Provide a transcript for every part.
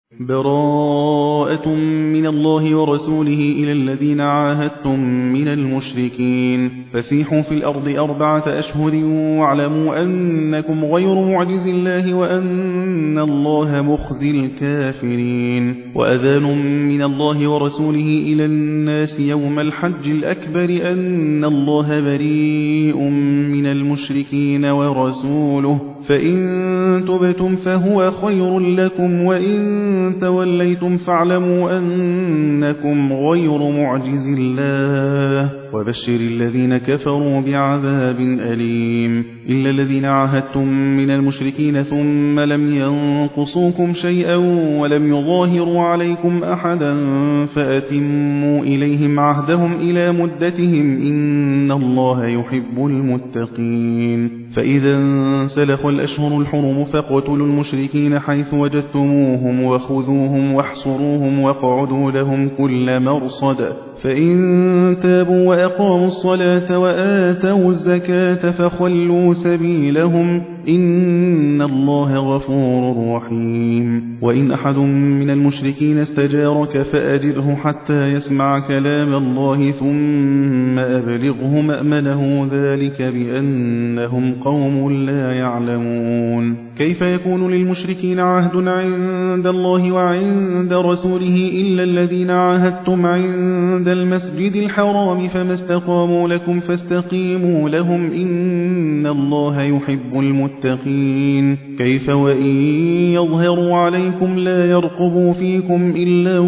براءة من الله ورسوله إلى الذين عاهدتم من المشركين فسيحوا في الأرض 4 أشهر واعلموا أنكم غير معجز الله وأن الله مخزي الكافرين وأذان من الله ورسوله إلى الناس يوم الحج الأكبر أن الله بريء من المشركين ورسوله فإن تبتم فهو خير لكم وإن توليتم فاعلموا أنكم غير معجز الله وبشر الذين كفروا بعذاب أليم إلا الذين عاهدتم من المشركين ثم لم ينقصوكم شيئا ولم يظاهروا عليكم أحدا فأتموا إليهم عهدهم إلى مدتهم إن الله يحب المتقين فإذا انسلخ الأشهر الحرم فاقتلوا المشركين حيث وجدتموهم وخذوهم واحصروهم واقعدوا لهم كل مرصد فإن تابوا وأقاموا الصلاة وآتوا الزكاة فخلوا سبيلهم إن الله غفور رحيم وإن أحد من المشركين استجارك فأجره حتى يسمع كلام الله ثم أبلغه مأمنه ذلك بأنهم قوم لا يعلمون كيف يكون للمشركين عهد عند الله وعند رسوله إلا الذين عاهدتم عند المسجد الحرام فما استقاموا لكم فاستقيموا لهم إن الله يحب المتقين كيف وإن يظهروا عليكم لا يرقبوا فيكم إلا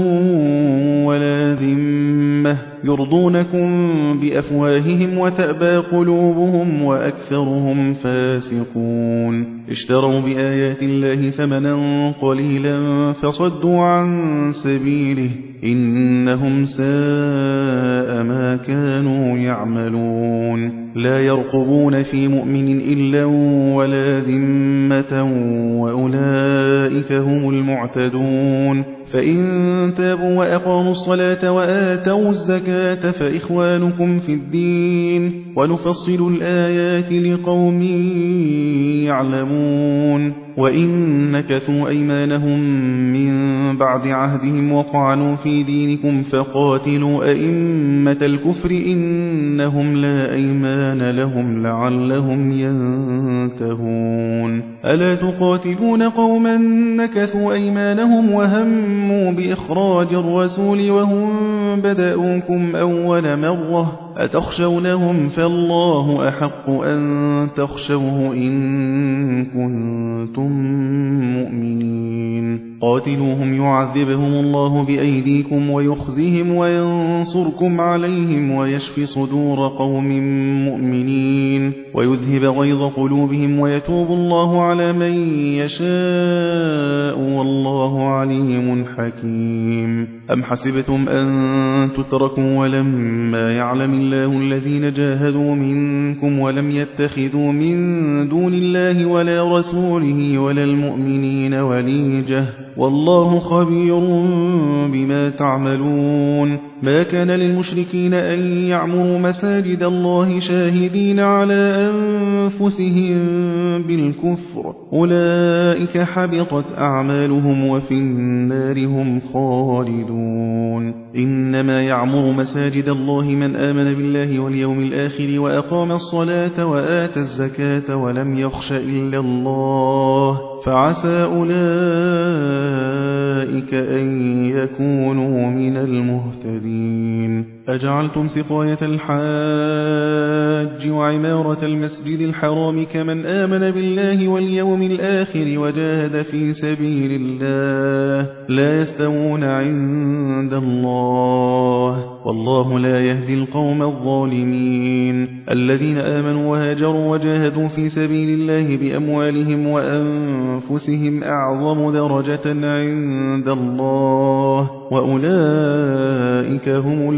ولا ذمة يرضونكم بأفواههم وتأبى قلوبهم وأكثرهم فاسقون اشتروا بآيات الله ثمنا قليلا فصدوا عن سبيله إنهم ساء ما كانوا يعملون لا يرقبون في مؤمن إلا ولا ذمة وأولئك هم المعتدون فإن تابوا وأقاموا الصلاة وآتوا الزكاة فإخوانكم في الدين ونفصل الآيات لقوم يعلمون وإن نكثوا أيمانهم من بعد عهدهم وطعنوا في دينكم فقاتلوا أئمة الكفر إنهم لا أيمان لهم لعلهم ينتهون ألا تقاتلون قوما نكثوا أيمانهم وهموا بإخراج الرسول وهم بدأوكم أول مرة أتخشونهم فالله أحق أن تخشوه إن كنتم مؤمنين قاتلوهم يعذبهم الله بأيديكم ويخزهم وينصركم عليهم ويشفي صدور قوم مؤمنين ويذهب غيظ قلوبهم ويتوب الله على من يشاء والله عليم حكيم أم حسبتم أن تتركوا ولما يعلم الله الذين جاهدوا منكم ولم يتخذوا من دون الله ولا رسوله ولا المؤمنين وليجة والله خبير بما تعملون ما كان للمشركين أن يعمروا مساجد الله شاهدين على أنفسهم بالكفر أولئك حبطت أعمالهم وفي النار هم خالدون إنما يعمر مساجد الله من آمن بالله واليوم الآخر وأقام الصلاة وآتى الزكاة ولم يخش إلا الله فعسى أولئك أن يكونوا من المهتدين أجعلتم سقاية الحاج وعمارة المسجد الحرام كمن آمن بالله واليوم الآخر وجاهد في سبيل الله لا يستوون عند الله والله لا يهدي القوم الظالمين الذين آمنوا وهاجروا وجاهدوا في سبيل الله بأموالهم وأنفسهم أعظم درجة عند الله وأولئك هم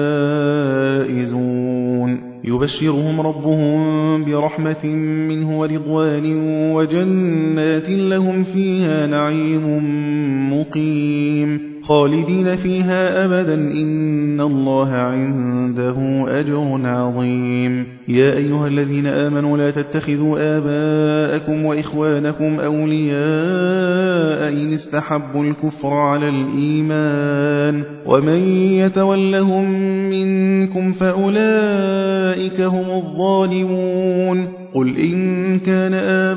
الفائزون يبشرهم ربهم برحمة منه ورضوان وجنات لهم فيها نعيم مقيم خالدين فيها أبدا إن الله عنده أجر عظيم. يا أيها الذين آمنوا لا تتخذوا آباءكم وإخوانكم أولياء إن استحبوا الكفر على الإيمان ومن يتولهم منكم فأولئك هم الظالمون. قل إن كان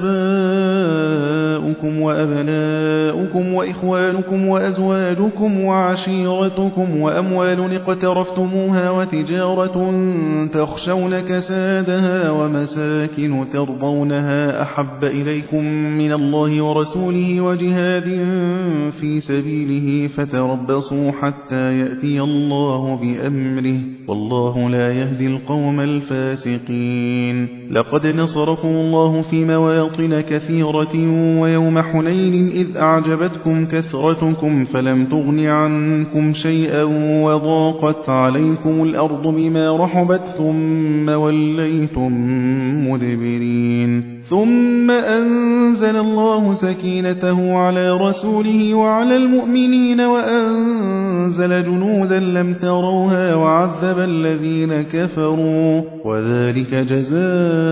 آباؤكم وأبناؤكم وإخوانكم وأزواجكم وعشيرتكم وأموال اقترفتموها وتجارة تخشون كسادها ومساكن ترضونها أحب إليكم من الله ورسوله وجهاد في سبيله فتربصوا حتى يأتي الله بأمره والله لا يهدي القوم الفاسقين. لقد نصركم الله في مواطن كثيرة ويوم حنين إذ أعجبتكم كثرتكم فلم تغن عنكم شيئا وضاقت عليكم الأرض بما رحبت ثم وليتم مدبرين. ثم أنزل الله سكينته على رسوله وعلى المؤمنين وأنزل جنودا لم تروها وعذب الذين كفروا وذلك جزاء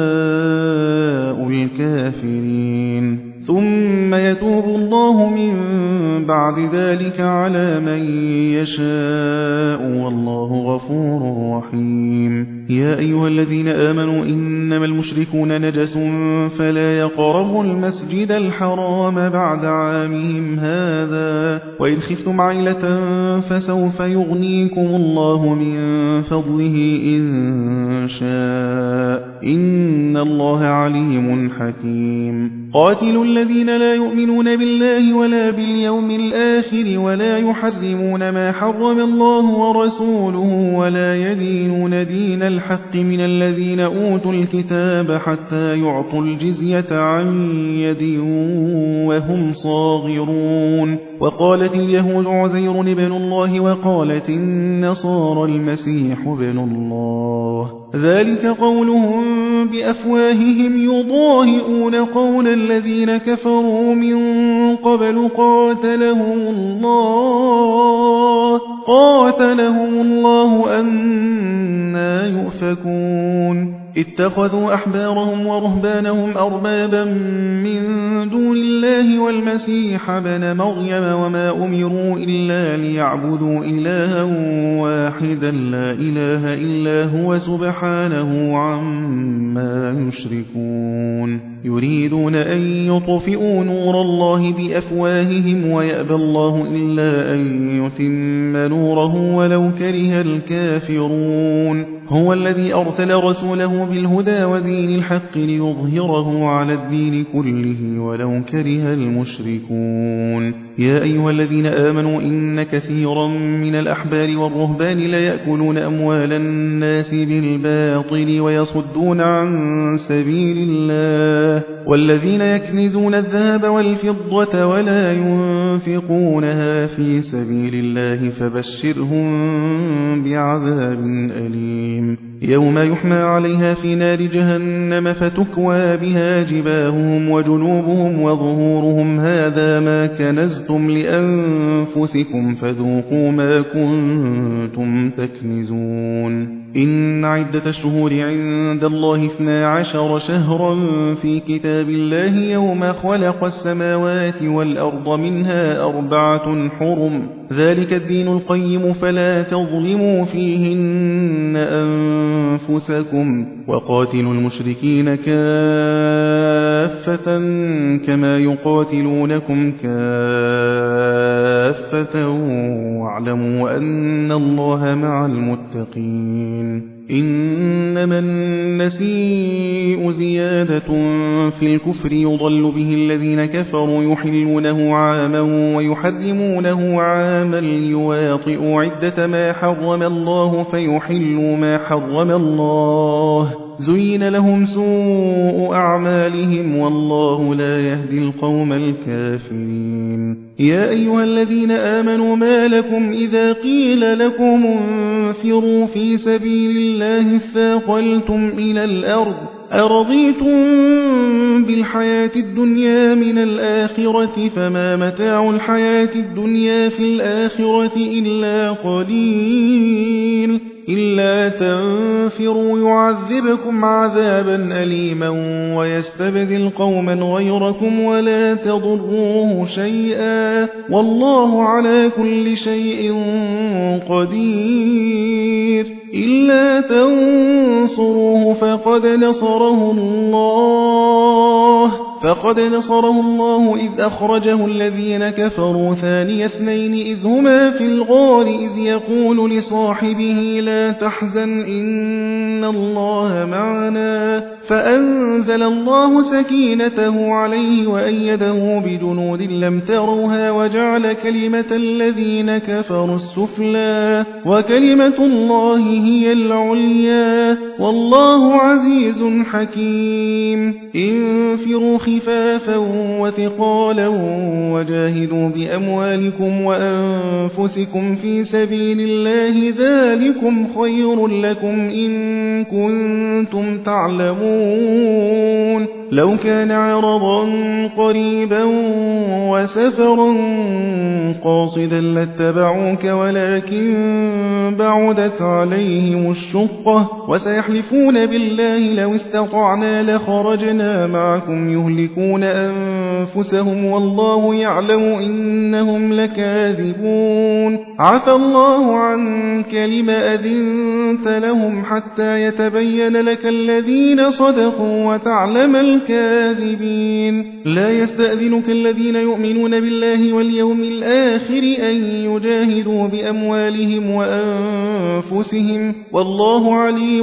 الكافرين. ثم يتوب الله من بعد ذلك على من يشاء والله غفور رحيم. يا أيها الذين آمنوا إنما المشركون نجس فلا يقربوا المسجد الحرام بعد عامهم هذا وإن خفتم عيلة فسوف يغنيكم الله من فضله إن شاء إن الله عليم حكيم. قاتلوا الذين لا يؤمنون بالله ولا باليوم الآخر ولا يحرمون ما حرم الله ورسوله ولا يدينون دين الحق من الذين أوتوا الكتاب حتى يعطوا الجزية عن يد وهم صاغرون. وقالت اليهود عزير ابن الله وقالت النصارى المسيح ابن الله ذلك قولهم بأفواههم يضاهئون قول الذين كفروا من قبل قاتلهم الله أنى يؤفكون. اتخذوا أحبارهم ورهبانهم أربابا من دون الله والمسيح ابن مريم وما أمروا إلا ليعبدوا إلها واحدا لا إله إلا هو سبحانه عما يشركون. يريدون أن يطفئوا نور الله بأفواههم ويأبى الله إلا أن يتم نوره ولو كره الكافرون. هو الذي أرسل رسوله بالهدى ودين الحق ليظهره على الدين كله ولو كره المشركون. يا أيها الذين آمنوا إن كثيرا من الأحبار والرهبان ليأكلون أموال الناس بالباطل ويصدون عن سبيل الله والذين يكنزون الذهب والفضة ولا ينفقونها في سبيل الله فبشرهم بعذاب أليم. يوم يحمى عليها في نار جهنم فتكوى بها جباههم وجنوبهم وظهورهم هذا ما كنزتم لأنفسكم فذوقوا ما كنتم تكنزون. إن عدة الشهور عند الله 12 شهرا في كتاب الله يوم خلق السماوات والأرض منها 4 حرم ذلك الدين القيم فلا تظلموا فيهن أنفسكم وقاتلوا المشركين كافة كما يقاتلونكم كافة واعلموا أن الله مع المتقين. إنما النسيء زيادة في الكفر يضل به الذين كفروا يحلونه عاما ويحرمونه عاما ليواطئوا عدة ما حرم الله فيحلوا ما حرم الله زين لهم سوء أعمالهم والله لا يهدي القوم الكافرين. يا أيها الذين آمنوا ما لكم إذا قيل لكم انفروا في سبيل الله اثاقلتم إلى الأرض أرضيتم بالحياة الدنيا من الآخرة فما متاع الحياة الدنيا في الآخرة إلا قليل إلا تنفروا يعذبكم عذابا أليما ويستبدل قوما غيركم ولا تضروه شيئا والله على كل شيء قدير إلا تنصروه فقد نصره الله إذ أخرجه الذين كفروا ثاني اثنين إذ هما في الغار إذ يقول لصاحبه لا تحزن إن الله معنا فأنزل الله سكينته عليه وأيده بجنود لم تروها وجعل كلمة الذين كفروا السفلى وكلمة الله هي العليا والله عزيز حكيم انفروا خفافا وثقالا وجاهدوا بأموالكم وأنفسكم في سبيل الله ذلكم خير لكم إن كنتم تعلمون لو كان عرضا قريبا وسفرا قاصدا لاتبعوك ولكن بعدت عليهم الشقة وسيحلفون بالله لو استطعنا لخرجنا معكم يهلكون أنفسهم والله يعلم إنهم لكاذبون عفى الله عنك لم أذنت لهم حتى يتبين لك الذين صدقوا وتعلم الكاذبين لا يستأذنك الذين يؤمنون بالله واليوم الآخر أن يجاهدوا بأموالهم وأنفسهم والله عليم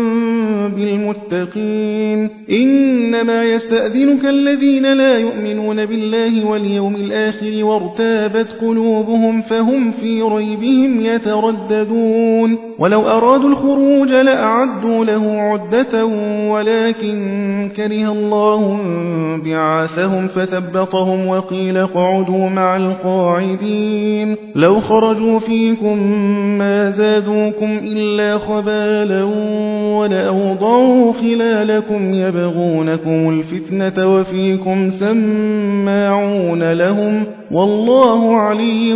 بالمتقين إنما يستأذنك الذين لا يؤمنون بالله واليوم الآخر وارتابت قلوبهم فهم في ريبهم يترددون ولو أرادوا الخروج لأعدوا له عدة ولكن كره الله بعاثهم فثبطهم وقيل اقعدوا مع القاعدين لو خرجوا فيكم ما زادوكم إلا خبالا ولأوضعوا خلالكم يبغونكم الفتنة وفيكم سماعون لهم والله عليم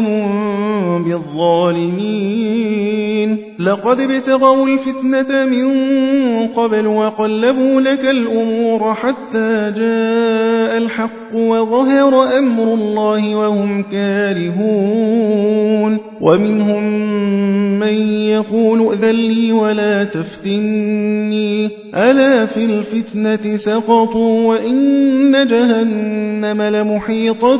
بالظالمين لقد ابتغوا الفتنة من قبل وقلبوا لك الأمور حتى جاء الحق وظهر أمر الله وهم كارهون ومنهم من يقول ائذن لي ولا تفتني ألا في الفتنة سقطوا وإن جهنم لمحيطة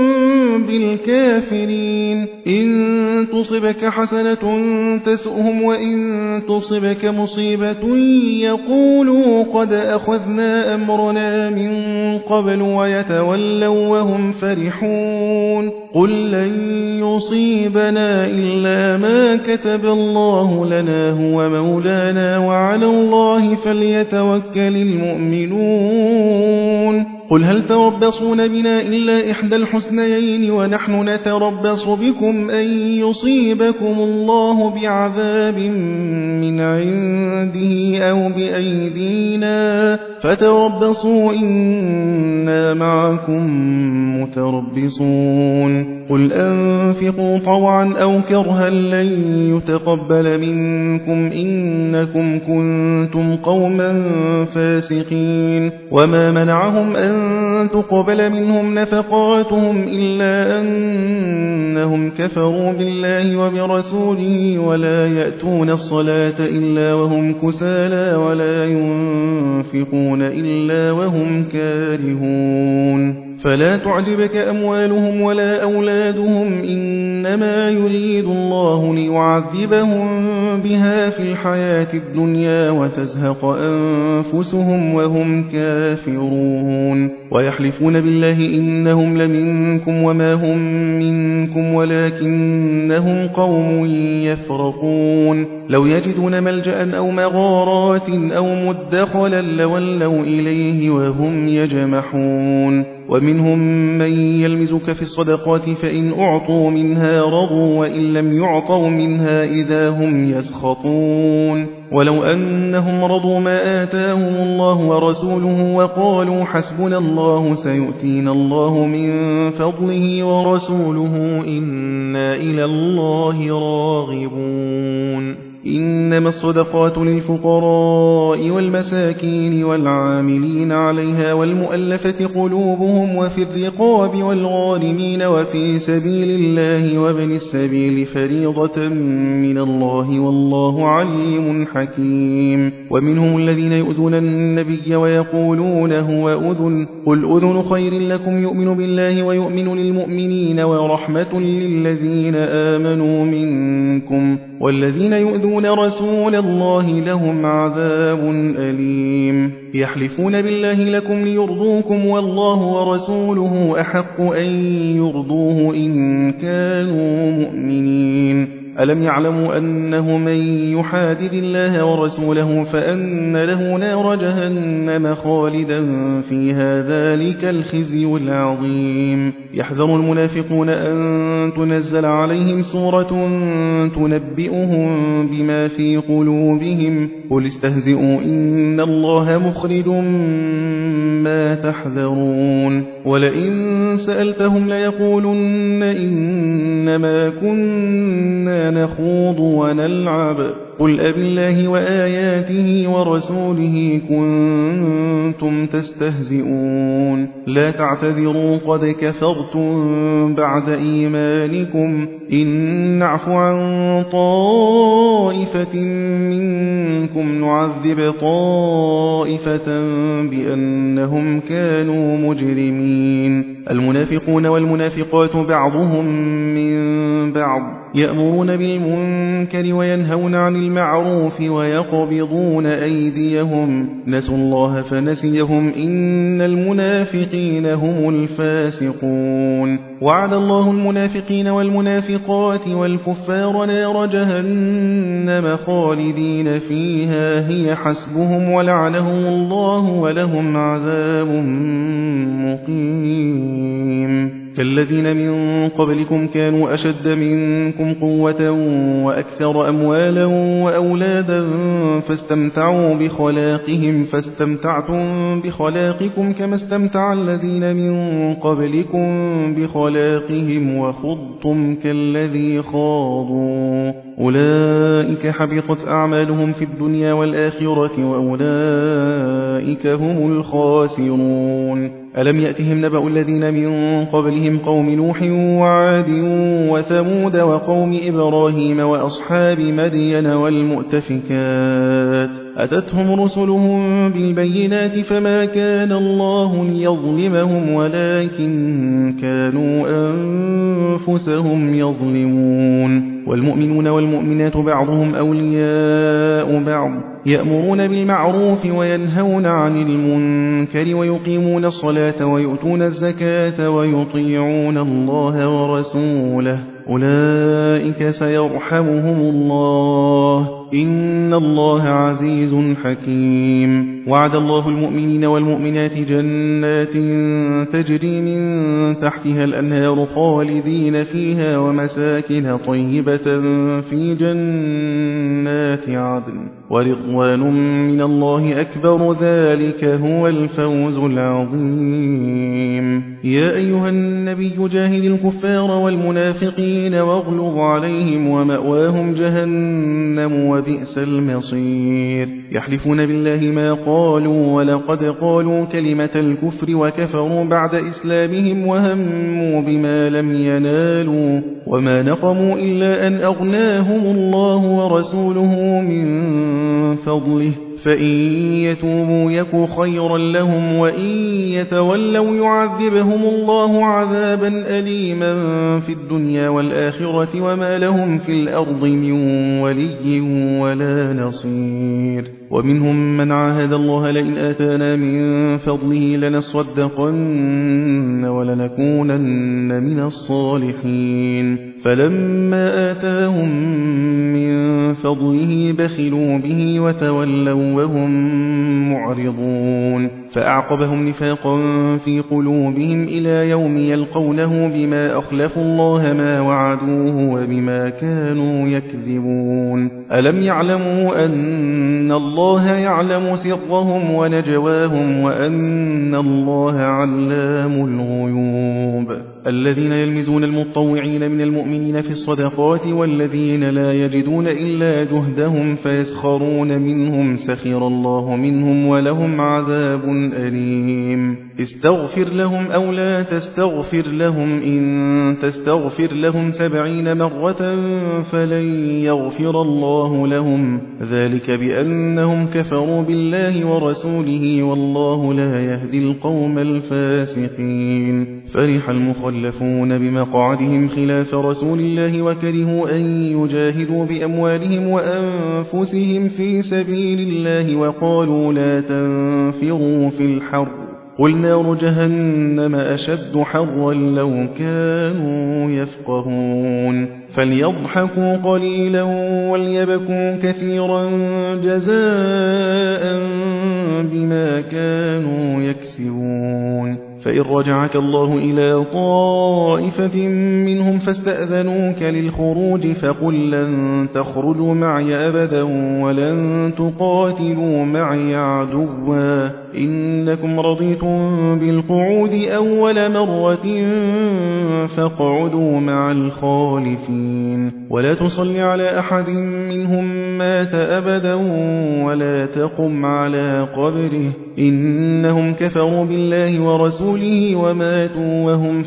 بالكافرين إن تصبك حسنة تسؤهم وإن تصبك مصيبة يقولوا قد أخذنا أمرنا من قبل ويتولوا وهم فرحون قل لن يصيبنا إلا ما كتب الله لنا هو مولانا وعلى الله فليتوكل المؤمنون قل هل تربصون بنا إلا إحدى الحسنيين ونحن نتربص بكم أن يصيبكم الله بعذاب من عنده أو بأيدينا فتربصوا إنا معكم متربصون قل أنفقوا طوعا أو كرها لن يتقبل منكم إنكم كنتم قوما فاسقين وما منعهم أن تقبل منهم نفقاتهم إلا أنهم كفروا بالله وبرسوله ولا يأتون الصلاة إلا وهم كسالى ولا ينفقون إلا وهم كارهون فلا تعجبك أموالهم ولا أولادهم إنما يريد الله ليعذبهم بها في الحياة الدنيا وتزهق أنفسهم وهم كافرون ويحلفون بالله إنهم لمنكم وما هم منكم ولكنهم قوم يفرقون لو يجدون ملجأ أو مغارات أو مدخلا لولوا إليه وهم يجمحون ومنهم من يلمزك في الصدقات فإن أعطوا منها رضوا وإن لم يعطوا منها إذا هم يسخطون ولو أنهم رضوا ما آتاهم الله ورسوله وقالوا حسبنا الله سيؤتينا الله من فضله ورسوله إنا إلى الله راغبون. إنما الصدقات للفقراء والمساكين والعاملين عليها والمؤلفة قلوبهم وفي الرقاب والغارمين وفي سبيل الله وابن السبيل فريضة من الله والله عليم حكيم. ومنهم الذين يؤذون النبي ويقولون هو أذن قل أذن خير لكم يؤمن بالله ويؤمن للمؤمنين ورحمة للذين آمنوا منكم والذين يؤذون رسول الله لهم عذاب أليم. يحلفون بالله لكم ليرضوكم والله ورسوله أحق أن يرضوه إن كانوا مؤمنين. ألم يعلموا أنه من يحادد الله ورسوله فأن له نار جهنم خالدا فيها ذلك الخزي العظيم. يحذر المنافقون أن تنزل عليهم سورة تنبئهم بما في قلوبهم قل استهزئوا إن الله مخرج ما تحذرون. ولئن سألتهم ليقولن إنما كنا نخوض ونلعب قل أبالله وآياته ورسوله كنتم تستهزئون لا تعتذروا قد كفرتم بعد إيمانكم إن نعف عن طائفة منكم نعذب طائفة بأنهم كانوا مجرمين. المنافقون والمنافقات بعضهم من بعض يأمرون بالمنكر وينهون عن المعروف ويقبضون أيديهم نسوا الله فنسيهم إن المنافقين هم الفاسقون. وعد الله المنافقين والمنافقات والكفار نار جهنم خالدين فيها هي حسبهم ولعنهم الله ولهم عذاب مقيم. كالذين من قبلكم كانوا أشد منكم قوة وأكثر أموالا وأولادا فاستمتعوا بخلاقهم فاستمتعتم بخلاقكم كما استمتع الذين من قبلكم بخلاقهم وخضتم كالذي خاضوا أولئك حبطت أعمالهم في الدنيا والآخرة وأولئك هم الخاسرون. ألم يأتهم نبأ الذين من قبلهم قوم نوح وعاد وثمود وقوم إبراهيم وأصحاب مدين والمؤتفكات أتتهم رسلهم بالبينات فما كان الله ليظلمهم ولكن كانوا أنفسهم يظلمون. والمؤمنون والمؤمنات بعضهم أولياء بعض يأمرون بالمعروف وينهون عن المنكر ويقيمون الصلاة ويؤتون الزكاة ويطيعون الله ورسوله أولئك سيرحمهم الله إن الله عزيز حكيم. وعد الله المؤمنين والمؤمنات جنات تجري من تحتها الأنهار خالدين فيها ومساكن طيبة في جنات عدن ورضوان من الله أكبر ذلك هو الفوز العظيم. يا أيها النبي جاهد الكفار والمنافقين واغلظ عليهم ومأواهم جهنم وبئس المصير. يحلفون بالله ما قالوا ولقد قالوا كلمة الكفر وكفروا بعد إسلامهم وهموا بما لم ينالوا وما نقموا إلا أن أغناهم الله ورسوله من فضله فإن يتوبوا يك خيرا لهم وإن يتولوا يعذبهم الله عذابا أليما في الدنيا والآخرة وما لهم في الأرض من ولي ولا نصير. ومنهم من عاهد الله لئن آتانا من فضله لنصدقن ولنكونن من الصالحين فلما آتاهم من فضله بخلوا به وتولوا وهم معرضون فأعقبهم نفاقا في قلوبهم إلى يوم يلقونه بما أخلفوا الله ما وعدوه وبما كانوا يكذبون. ألم يعلموا أن الله يعلم سرهم ونجواهم وأن الله علام الغيوب. الذين يلمزون المطوعين من المؤمنين في الصدقات والذين لا يجدون إلا جهدهم فيسخرون منهم سخر الله منهم ولهم عذاب أليم. استغفر لهم أو لا تستغفر لهم إن تستغفر لهم 70 مرة فلن يغفر الله لهم ذلك بأنهم كفروا بالله ورسوله والله لا يهدي القوم الفاسقين. فرح المخلفون بمقعدهم خلاف رسول الله وكرهوا أن يجاهدوا بأموالهم وأنفسهم في سبيل الله وقالوا لا تنفروا في الحر قل نار جهنم أشد حرا لو كانوا يفقهون. فليضحكوا قليلا وليبكوا كثيرا جزاء بما كانوا يكسبون. فإن رجعك الله إلى طائفة منهم فاستأذنوك للخروج فقل لن تخرجوا معي أبدا ولن تقاتلوا معي عدوا إنكم رضيتم بالقعود أول مرة فاقعدوا مع الخالفين. ولا تصل على أحد منهم مات أبدا ولا تقم على قبره إنهم كفروا بالله ورسوله وماتوا وهم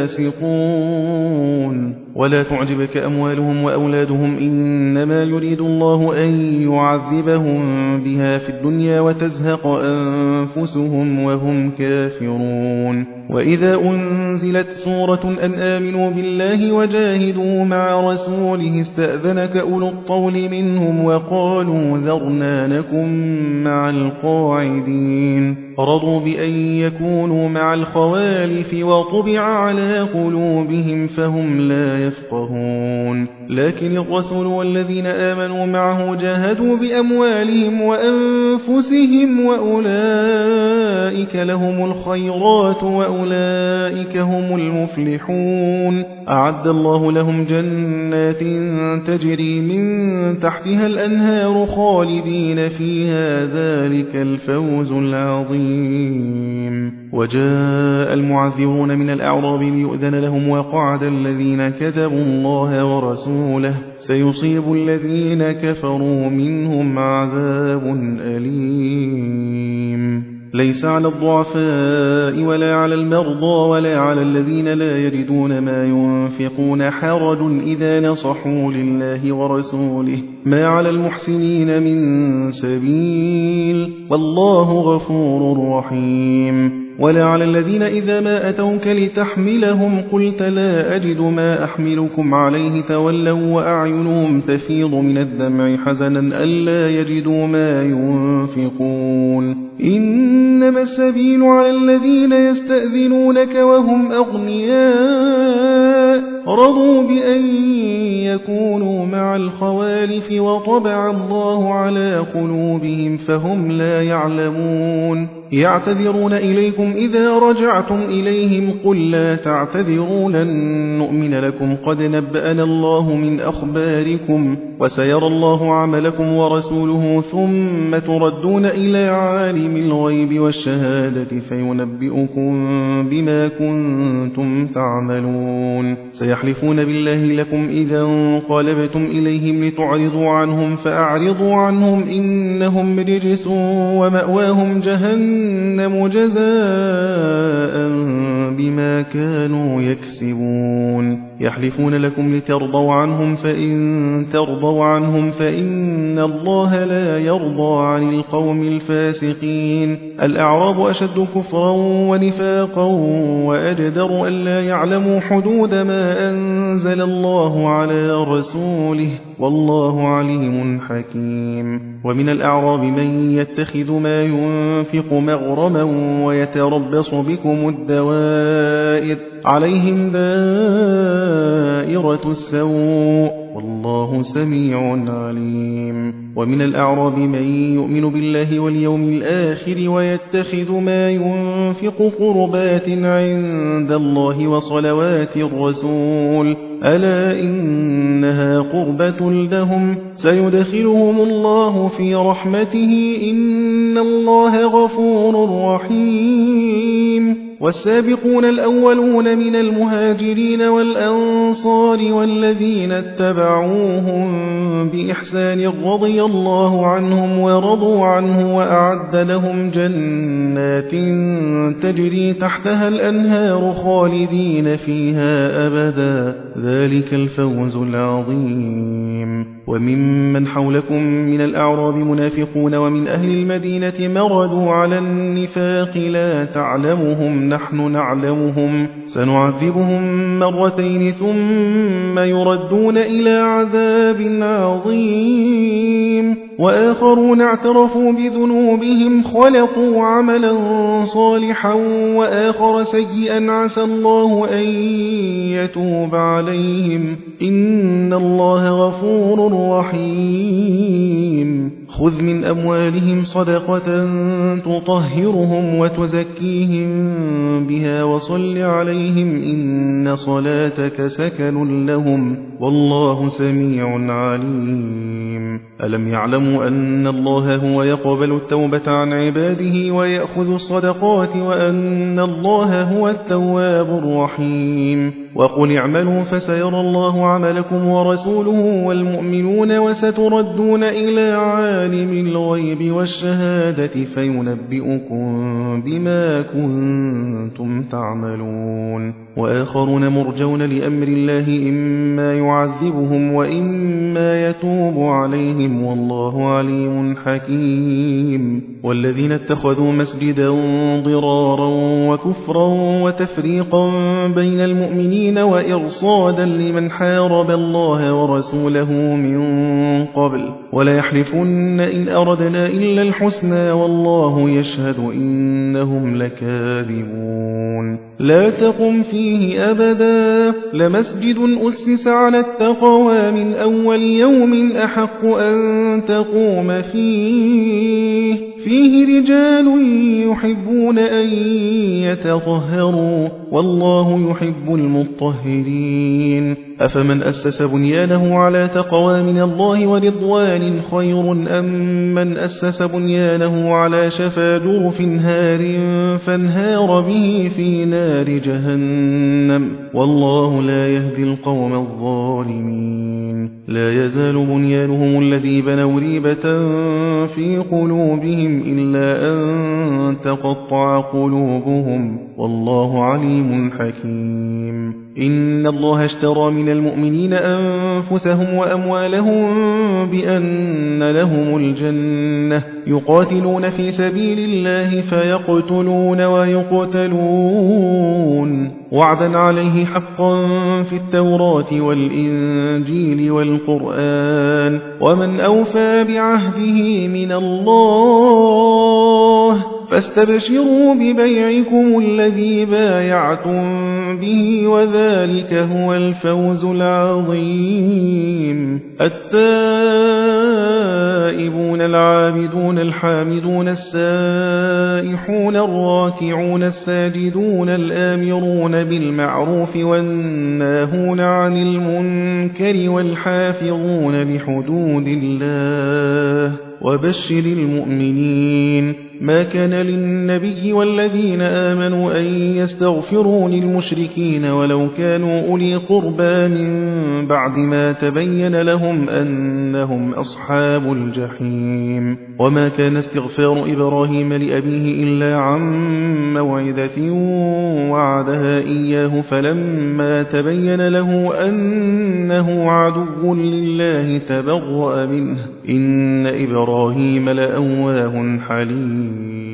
فاسقون. ولا تعجبك أموالهم وأولادهم إنما يريد الله أن يعذبهم بها في الدنيا وتزهق أنفسهم وهم كافرون. وإذا أنزلت سورة أن آمنوا بالله وجاهدوا مع رسوله استأذنك أولو الطول منهم وقالوا ذرنا نكن مع القاعدين. رضوا بأن يكونوا مع الخوالف وطبع على قلوبهم فهم لا يفقهون. لكن الرسول والذين آمنوا معه جاهدوا بأموالهم وأنفسهم وأولئك لهم الخيرات وأولئك هم المفلحون. أعد الله لهم جنات تجري من تحتها الأنهار خالدين فيها ذلك الفوز العظيم. وجاء المعذرون من الأعراب ليؤذن لهم وقعد الذين كذبوا الله ورسوله سيصيب الذين كفروا منهم عذاب أليم. ليس على الضعفاء ولا على المرضى ولا على الذين لا يجدون ما ينفقون حرج إذا نصحوا لله ورسوله ما على المحسنين من سبيل والله غفور رحيم. ولا على الذين إذا ما أتوك لتحملهم قلت لا أجد ما أحملكم عليه تولوا وأعينهم تفيض من الدمع حزنا ألا يجدوا ما ينفقون. إنما السبيل على الذين يستأذنونك وهم أغنياء رضوا بأن يكونوا مع الخوالف وطبع الله على قلوبهم فهم لا يعلمون. يعتذرون إليكم إذا رجعتم إليهم قل لا تعتذروا لن نؤمن لكم قد نبأنا الله من أخباركم وسيرى الله عملكم ورسوله ثم تردون إلى عالم الغيب والشهادة فينبئكم بما كنتم تعملون. سيحلفون بالله لكم إذا انقلبتم إليهم لتعرضوا عنهم فأعرضوا عنهم إنهم رجس ومأواهم جهنم جزاء بما كانوا يكسبون. يحلفون لكم لترضوا عنهم فإن ترضوا عنهم فإن الله لا يرضى عن القوم الفاسقين. الأعراب أشد كفرا ونفاقا وأجدر ألا يعلموا حدود ما أنزل الله على رسوله والله عليم حكيم. ومن الأعراب من يتخذ ما ينفق مغرما ويتربص بكم الدوائر عليهم دائرة السوء والله سميع عليم. ومن الأعراب من يؤمن بالله واليوم الآخر ويتخذ ما ينفق قربات عند الله وصلوات الرسول ألا إنها قربة لهم سيدخلهم الله في رحمته إن الله غفور رحيم. والسابقون الأولون من المهاجرين والأنصار والذين اتبعوهم بإحسان رضي الله عنهم ورضوا عنه وأعد لهم جنات تجري تحتها الأنهار خالدين فيها أبدا ذلك الفوز العظيم. وممن حولكم من الأعراب منافقون ومن أهل المدينة مردوا على النفاق لا تعلمهم نحن نعلمهم سنعذبهم مرتين ثم يردون إلى عذاب عظيم. وآخرون اعترفوا بذنوبهم خلقوا عملا صالحا وآخر سيئا عسى الله أن يتوب عليهم إن الله غفور رحيم. خذ من أموالهم صدقة تطهرهم وتزكيهم بها وصل عليهم إن صلاتك سكن لهم والله سميع عليم. ألم يعلموا أن الله هو يقبل التوبة عن عباده ويأخذ الصدقات وأن الله هو التواب الرحيم. وقل اعملوا فسيرى الله عملكم ورسوله والمؤمنون وستردون إلى عالم الغيب والشهادة فينبئكم بما كنتم تعملون. وآخرون مرجون لأمر الله إما يعذبهم وإما يتوب عليهم والله عليم حكيم. والذين اتخذوا مسجدا ضرارا وكفرا وتفريقا بين المؤمنين وإرصادا لمن حارب الله ورسوله من قبل ولا يحلفن إن أردنا إلا الحسنى والله يشهد إنهم لكاذبون. لا تقم فيه أبدا لمسجد أسس على التقوى من أول يوم أحق أن تقوم فيه رجال يحبون أن يتطهروا والله يحب المطهرين. أفمن أسس بنيانه على تقوى من الله ورضوان خير أم من أسس بنيانه على شفا جرف هار فانهار به في نار جهنم والله لا يهدي القوم الظالمين. لا يزال بنيانهم الذي بنوا ريبة في قلوبهم إلا أن تقطع قلوبهم والله عليم حكيم. إن الله اشترى من المؤمنين أنفسهم وأموالهم بأن لهم الجنة يقاتلون في سبيل الله فيقتلون ويقتلون وعدا عليه حقا في التوراة والإنجيل والقرآن ومن أوفى بعهده من الله فاستبشروا ببيعكم الذي بايعتم به وذلك هو الفوز العظيم. التائبون العابدون الحامدون السائحون الراكعون الساجدون الآمرون بالمعروف والناهون عن المنكر والحافظون لحدود الله وبشر المؤمنين. ما كان للنبي والذين آمنوا أن يستغفروا للمشركين ولو كانوا أولي قربى من بعد ما تبين لهم أنهم أصحاب الجحيم. وما كان استغفار إبراهيم لأبيه إلا عن موعدة وعدها إياه فلما تبين له أنه عدو لله تبرأ منه إن إبراهيم لأواه حليم.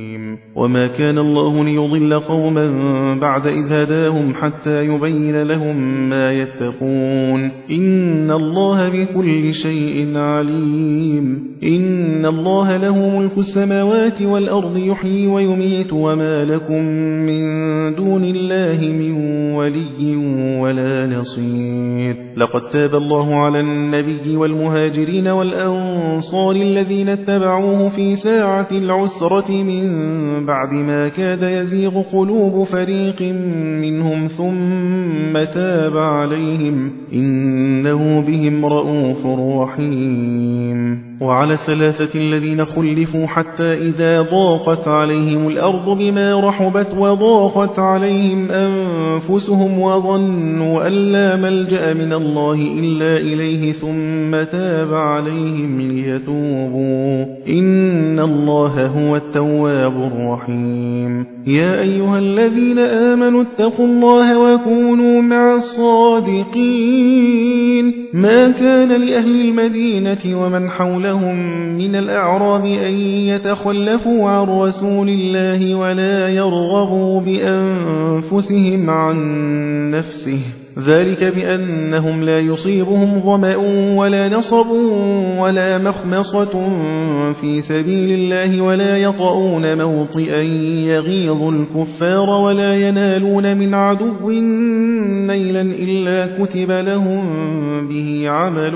وما كان الله ليضل قوما بعد إذ هداهم حتى يبين لهم ما يتقون إن الله بكل شيء عليم إن الله له ملك السماوات والأرض يحيي ويميت وما لكم من دون الله من ولي ولا نصير لقد تاب الله على النبي والمهاجرين والأنصار الذين اتبعوه في ساعة العسرة من بعد ما كاد يزيغ قلوب فريق منهم ثم تاب عليهم إنه بهم رءوف رحيم وعلى الثلاثة الذين خلفوا حتى إذا ضاقت عليهم الأرض بما رحبت وضاقت عليهم أنفسهم وظنوا أن لا ملجأ من الله إلا إليه ثم تاب عليهم ليتوبوا إن الله هو التواب الرحيم يا أيها الذين آمنوا اتقوا الله وكونوا مع الصادقين ما كان لأهل المدينة ومن حولهم من الأعراب أن يتخلفوا عن رسول الله ولا يرغبوا بأنفسهم عن نفسه ذلك بأنهم لا يصيبهم ظمأ ولا نصب ولا مخمصة في سبيل الله ولا يطؤون موطئا يغيظ الكفار ولا ينالون من عدو نيلا إلا كتب لهم به عمل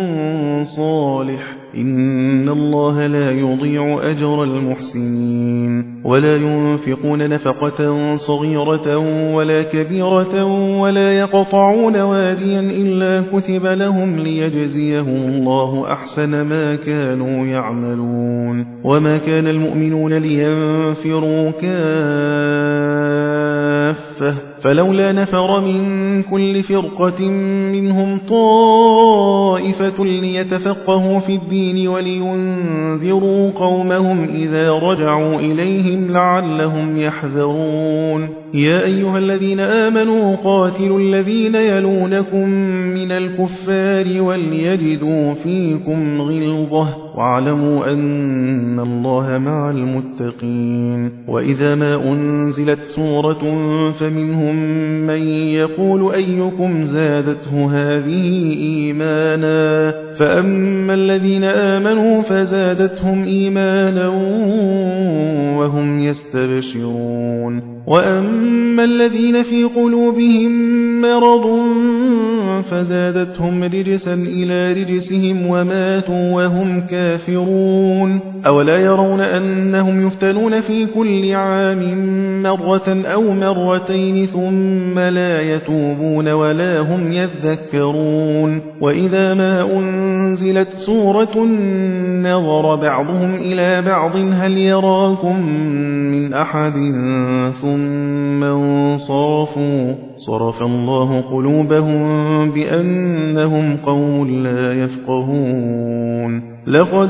صالح إن الله لا يضيع أجر المحسنين ولا ينفقون نفقة صغيرة ولا كبيرة ولا يقطعون واديا إلا كتب لهم ليجزيهم الله أحسن ما كانوا يعملون وما كان المؤمنون لينفروا كافة فلولا نفر من كل فرقة منهم طائفة ليتفقهوا في الدين ولينذروا قومهم إذا رجعوا إليهم لعلهم يحذرون يا أيها الذين آمنوا قاتلوا الذين يلونكم من الكفار وليجدوا فيكم غلظة واعلموا أن الله مع المتقين وإذا ما أنزلت سورة فمنهم من يقول أيكم زادته هذه إيمانا فأما الذين آمنوا فزادتهم إيمانا وهم يستبشرون وأما الذين في قلوبهم مرض فزادتهم رجسا إلى رجسهم وماتوا وهم كافرون أولا يرون أنهم يفتنون في كل عام مرة أو مرتين ثم لا يتوبون ولا هم يذكرون وإذا ما أنزلت سورة نظر بعضهم إلى بعض هل يراكم من أحد ثم انصرفوا صرف الله قلوبهم بأنهم قوم لا يفقهون لقد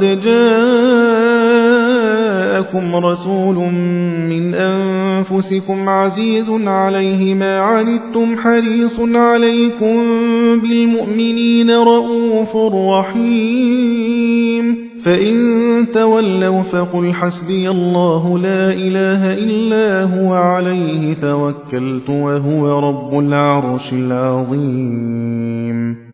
جاءكم رسول من أنفسكم عزيز عليه ما عنتم حريص عليكم بالمؤمنين رؤوف رحيم فإن تولوا فقل حسبي الله لا إله إلا هو عليه توكلت وهو رب العرش العظيم